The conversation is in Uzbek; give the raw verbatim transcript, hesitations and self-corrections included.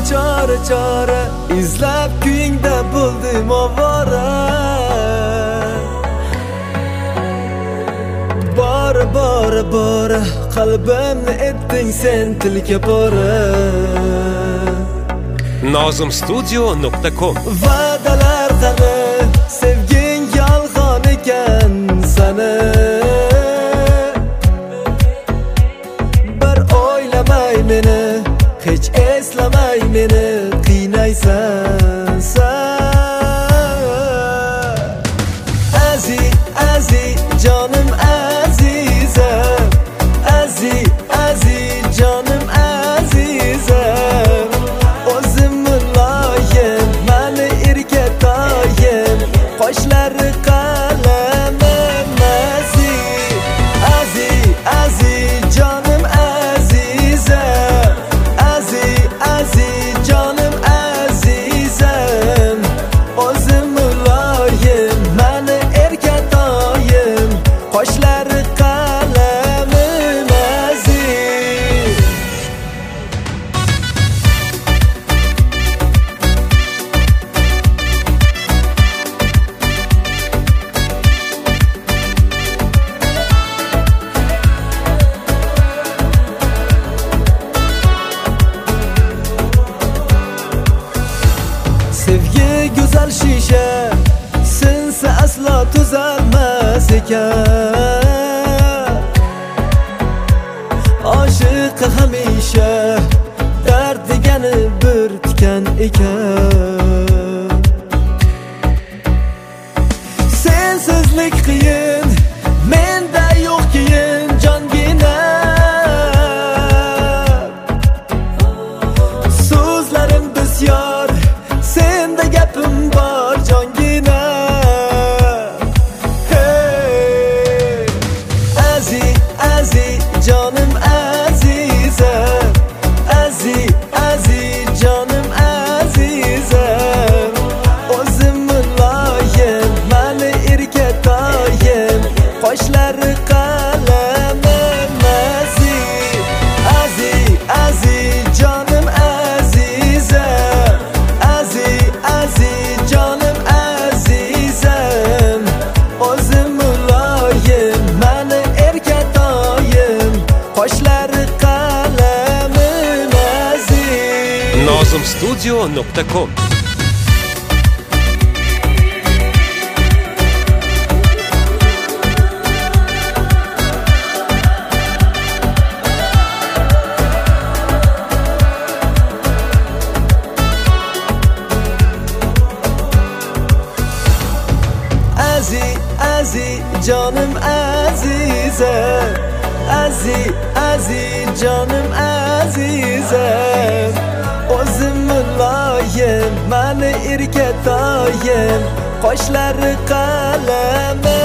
chora chora izlab kuyingda bo'ldim ovora. Bora bora bora qalbimni etding sen tilga bora. nozim studio nuqta com Va'dalar qani sevging yolg'on ekan sana. Bir o'ylamay meni, hech eslamay meni qiynaysan sen. Aziz aziz jonim azizam, aziz aziz jonim azizam. O'zim muloyim, mani erkatoyim, qoshlari qalamim aziz. Aziz aziz jonim azizam, aziz aziz jonim azizam. O'zim muloyim, mani erkatoyim, qoshlari qalamim aziz. Sevgi go'zal shisha, sinsa aslo tuzalmas ekan. Oshiq hamisha dard degani bir tikan ekan. Sensizlik qiyin, menda yo'q keyin jongina. So'zlarim bisyor, senda gapim bor jongina. Hey aziz aziz jonim azizam, aziz aziz jonim azizam. O'zim muloyim, mani erkatoyim, qoshlari qalamim aziz. Aziz aziz jonim azizam, aziz aziz jonim azizam. O'zim muloyim, mani erkatoyim, qoshlari qalamim aziz. nozim studio nuqta com Aziz aziz jonim azizam, aziz aziz jonim azizam. O'zim muloyim, mani erkatoyim, qoshlari qalamim